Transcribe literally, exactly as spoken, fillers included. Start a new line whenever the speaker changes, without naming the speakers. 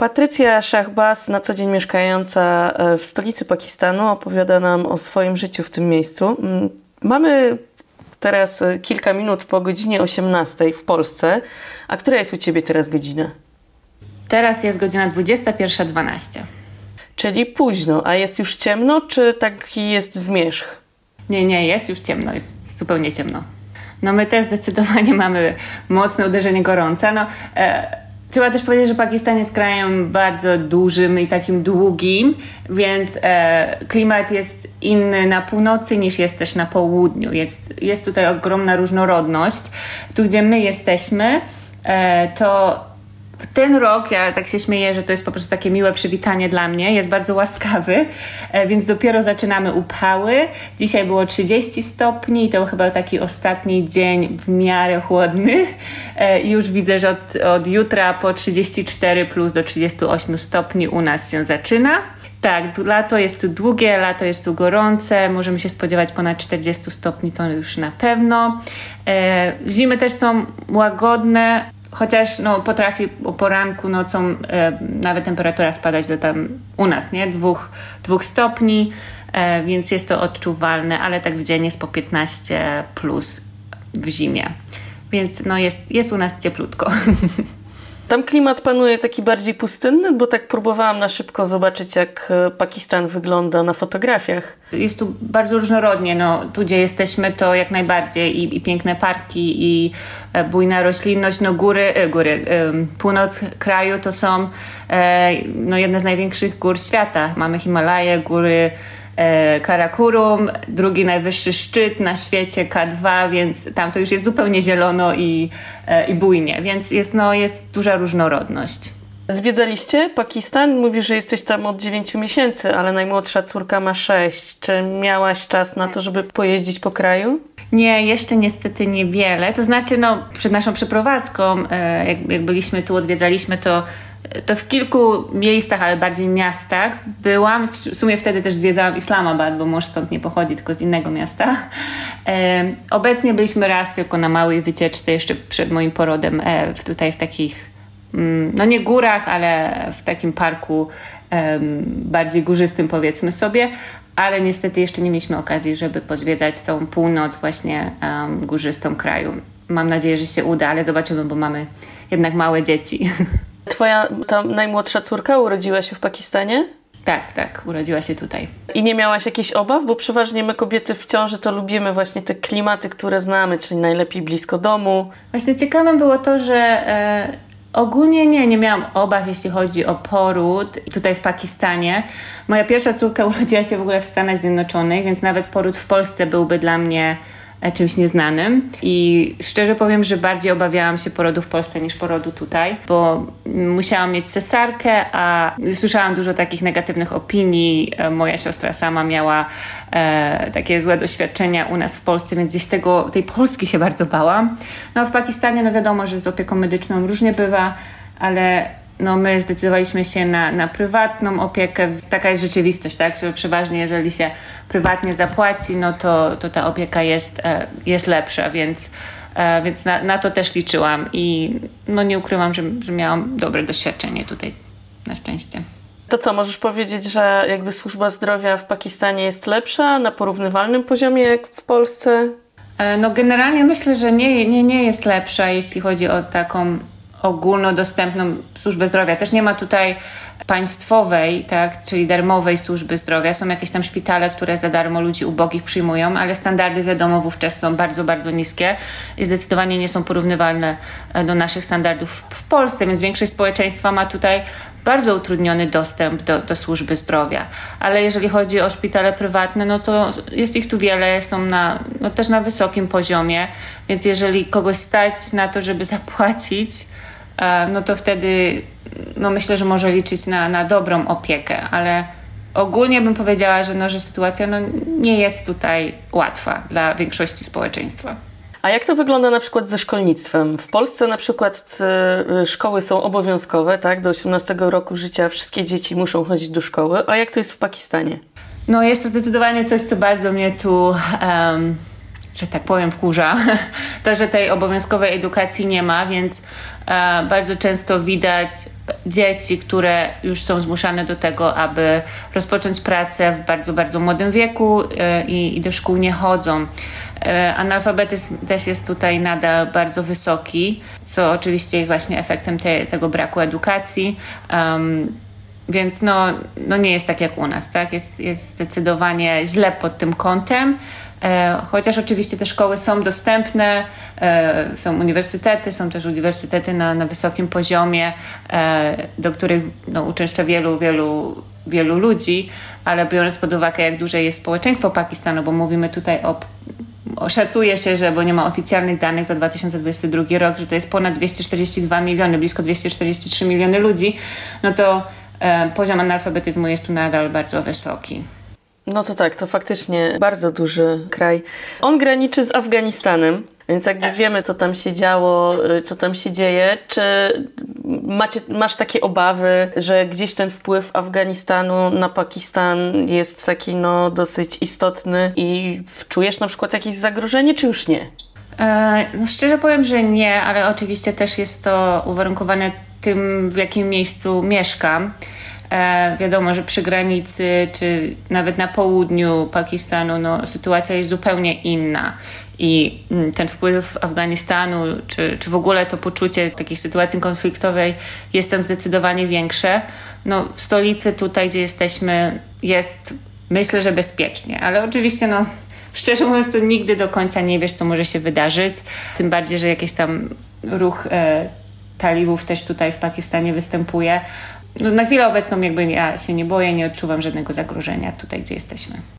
Patrycja Shahbaz, na co dzień mieszkająca w stolicy Pakistanu, opowiada nam o swoim życiu w tym miejscu. Mamy teraz kilka minut po godzinie osiemnastej w Polsce. A która jest u Ciebie teraz godzina?
Teraz jest godzina dwudziesta pierwsza dwanaście.
Czyli późno, a jest już ciemno, czy taki jest zmierzch?
Nie, nie, jest już ciemno, jest zupełnie ciemno. No my też zdecydowanie mamy mocne uderzenie gorąca. No, e, trzeba też powiedzieć, że Pakistan jest krajem bardzo dużym i takim długim, więc e, klimat jest inny na północy niż jest też na południu. Jest, jest tutaj ogromna różnorodność. Tu, gdzie my jesteśmy, e, to ten rok, ja tak się śmieję, że to jest po prostu takie miłe przywitanie dla mnie, jest bardzo łaskawy, więc dopiero zaczynamy upały. Dzisiaj było trzydzieści stopni i to chyba taki ostatni dzień w miarę chłodny i już widzę, że od, od jutra po trzydzieści cztery plus do trzydzieści osiem stopni u nas się zaczyna. Tak, lato jest tu długie, lato jest tu gorące, możemy się spodziewać ponad czterdzieści stopni, to już na pewno. Zimy też są łagodne, chociaż no, potrafi o poranku, nocą e, nawet temperatura spadać do tam u nas, nie? Dwóch, dwóch stopni, e, więc jest to odczuwalne, ale tak w dzień jest po piętnaście plus w zimie. Więc no, jest, jest u nas cieplutko.
Tam klimat panuje taki bardziej pustynny, bo tak próbowałam na szybko zobaczyć, jak Pakistan wygląda na fotografiach.
Jest tu bardzo różnorodnie. No, tu, gdzie jesteśmy, to jak najbardziej i, i piękne parki, i e, bujna roślinność. No, góry, e, góry e, północ kraju to są e, no, jedne z największych gór świata. Mamy Himalaje, góry e, Karakorum, drugi najwyższy szczyt na świecie K dwa, więc tam to już jest zupełnie zielono i, e, i bujnie, więc jest, no, jest duża różnorodność.
Zwiedzaliście Pakistan? Mówisz, że jesteś tam od dziewięciu miesięcy, ale najmłodsza córka ma sześć. Czy miałaś czas na to, żeby pojeździć po kraju?
Nie, jeszcze niestety niewiele. To znaczy, no, przed naszą przeprowadzką, e, jak, jak byliśmy tu, odwiedzaliśmy to, to w kilku miejscach, ale bardziej miastach byłam. W sumie wtedy też zwiedzałam Islamabad, bo mąż stąd nie pochodzi, tylko z innego miasta. E, obecnie byliśmy raz tylko na małej wycieczce, jeszcze przed moim porodem, e, w, tutaj w takich, mm, no nie górach, ale w takim parku e, bardziej górzystym, powiedzmy sobie. Ale niestety jeszcze nie mieliśmy okazji, żeby pozwiedzać tą północ właśnie um, górzystą kraju. Mam nadzieję, że się uda, ale zobaczymy, bo mamy jednak małe dzieci.
Twoja ta najmłodsza córka urodziła się w Pakistanie?
Tak, tak, urodziła się tutaj.
I nie miałaś jakichś obaw? Bo przeważnie my kobiety w ciąży to lubimy właśnie te klimaty, które znamy, czyli najlepiej blisko domu.
Właśnie ciekawe było to, że e, ogólnie nie, nie miałam obaw, jeśli chodzi o poród tutaj w Pakistanie. Moja pierwsza córka urodziła się w ogóle w Stanach Zjednoczonych, więc nawet poród w Polsce byłby dla mnie czymś nieznanym. I szczerze powiem, że bardziej obawiałam się porodu w Polsce niż porodu tutaj, bo musiałam mieć cesarkę, a słyszałam dużo takich negatywnych opinii. Moja siostra sama miała e, takie złe doświadczenia u nas w Polsce, więc gdzieś tego, tej Polski się bardzo bałam. No w Pakistanie no wiadomo, że z opieką medyczną różnie bywa, ale no my zdecydowaliśmy się na, na prywatną opiekę. Taka jest rzeczywistość, tak? Że przeważnie jeżeli się prywatnie zapłaci, no to, to ta opieka jest, jest lepsza, więc, więc na, na to też liczyłam i no nie ukrywam, że, że miałam dobre doświadczenie tutaj, na szczęście.
To co, możesz powiedzieć, że jakby służba zdrowia w Pakistanie jest lepsza na porównywalnym poziomie jak w Polsce?
No generalnie myślę, że nie, nie, nie jest lepsza, jeśli chodzi o taką ogólnodostępną służbę zdrowia. Też nie ma tutaj państwowej, tak, czyli darmowej służby zdrowia. Są jakieś tam szpitale, które za darmo ludzi ubogich przyjmują, ale standardy wiadomo wówczas są bardzo, bardzo niskie i zdecydowanie nie są porównywalne do naszych standardów w Polsce, więc większość społeczeństwa ma tutaj bardzo utrudniony dostęp do, do służby zdrowia. Ale jeżeli chodzi o szpitale prywatne, no to jest ich tu wiele, są na, no też na wysokim poziomie, więc jeżeli kogoś stać na to, żeby zapłacić, no to wtedy no myślę, że może liczyć na, na dobrą opiekę, ale ogólnie bym powiedziała, że, no, że sytuacja no, nie jest tutaj łatwa dla większości społeczeństwa.
A jak to wygląda na przykład ze szkolnictwem? W Polsce na przykład y, szkoły są obowiązkowe, tak? Do osiemnastego roku życia wszystkie dzieci muszą chodzić do szkoły. A jak to jest w Pakistanie?
No jest to zdecydowanie coś, co bardzo mnie tu, um, że tak powiem, wkurza. To, że tej obowiązkowej edukacji nie ma, więc uh, bardzo często widać dzieci, które już są zmuszane do tego, aby rozpocząć pracę w bardzo, bardzo młodym wieku i, i do szkół nie chodzą. Analfabetyzm też jest tutaj nadal bardzo wysoki, co oczywiście jest właśnie efektem te, tego braku edukacji. Um, więc no, no nie jest tak jak u nas, tak? Jest, jest zdecydowanie źle pod tym kątem. E, chociaż oczywiście te szkoły są dostępne, e, są uniwersytety, są też uniwersytety na, na wysokim poziomie, e, do których no, uczęszcza wielu, wielu, wielu ludzi, ale biorąc pod uwagę, jak duże jest społeczeństwo Pakistanu, bo mówimy tutaj o Szacuje się, że, bo nie ma oficjalnych danych za dwa tysiące dwudziesty drugi rok, że to jest ponad dwieście czterdzieści dwa miliony, blisko dwieście czterdzieści trzy miliony ludzi, no to e, poziom analfabetyzmu jest tu nadal bardzo wysoki.
No to tak, to faktycznie bardzo duży kraj. On graniczy z Afganistanem, więc jakby wiemy, co tam się działo, co tam się dzieje. Czy macie, masz takie obawy, że gdzieś ten wpływ Afganistanu na Pakistan jest taki no dosyć istotny i czujesz na przykład jakieś zagrożenie, czy już nie?
E, no szczerze powiem, że nie, ale oczywiście też jest to uwarunkowane tym, w jakim miejscu mieszkam. E, wiadomo, że przy granicy, czy nawet na południu Pakistanu, no, sytuacja jest zupełnie inna. I ten wpływ Afganistanu, czy, czy w ogóle to poczucie takiej sytuacji konfliktowej jest tam zdecydowanie większe. No, w stolicy tutaj, gdzie jesteśmy, jest myślę, że bezpiecznie, ale oczywiście no, szczerze mówiąc, to nigdy do końca nie wiesz, co może się wydarzyć. Tym bardziej, że jakiś tam ruch e, talibów też tutaj w Pakistanie występuje. No, na chwilę obecną jakby ja się nie boję, nie odczuwam żadnego zagrożenia tutaj, gdzie jesteśmy.